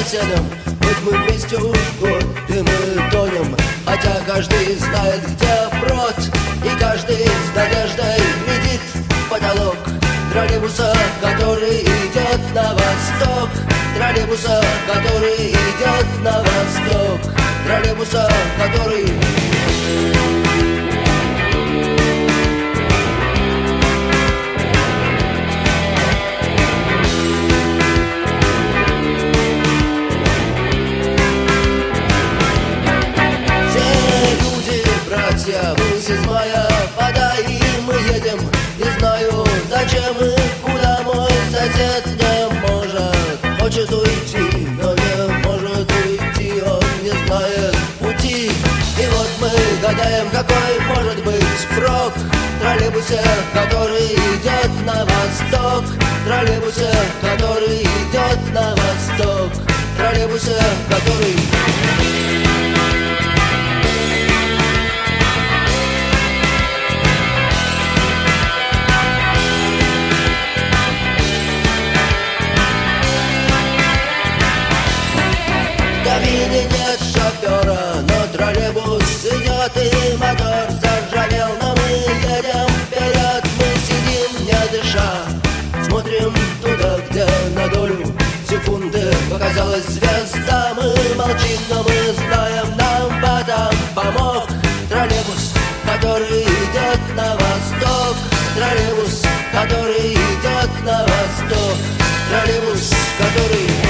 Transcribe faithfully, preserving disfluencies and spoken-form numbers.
соседом. Хоть мы вместе уж год, и мы тонем, хотя каждый знает, где брод, и каждый с надеждой глядит в потолок троллейбуса, который идет на восток. Троллейбуса, который идет на восток. Троллейбуса, который... Высь из мая вода, и мы едем. Не знаю, зачем и куда мой сосед не может. Хочет уйти, но не может уйти. Он не знает пути. И вот мы гадаем, какой может быть прок в троллейбусе, который идет на восток. Троллейбусе, который идет на восток. Троллейбусе, который... Нет шофера, но троллейбус идет, и мотор заржавел, но мы едем вперед. Мы сидим, не дыша, смотрим туда, где на долю секунды показалась звезда. Мы молчим, но мы знаем, нам в этом помог троллейбус, который идет на восток. Троллейбус, который идет на восток. Троллейбус, который...